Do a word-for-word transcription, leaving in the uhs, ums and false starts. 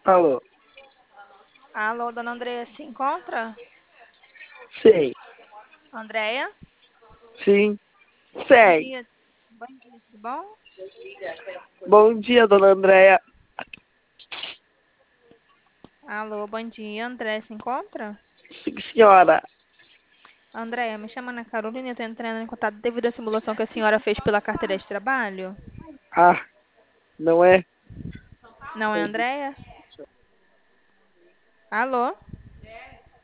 Alô? Alô, dona Andréia, se encontra? Sim, Andréia? sim, Bom sei. dia. Bom dia, tudo bom? Bom dia, dona Andréia. Alô, bom dia. Andréia, se encontra? Sim, senhora. Andréia, me chama Ana Carolina, eu estou entrando em contato devido à simulação que a senhora fez pela carteira de trabalho. Ah, não é? Não é Andréia? Alô?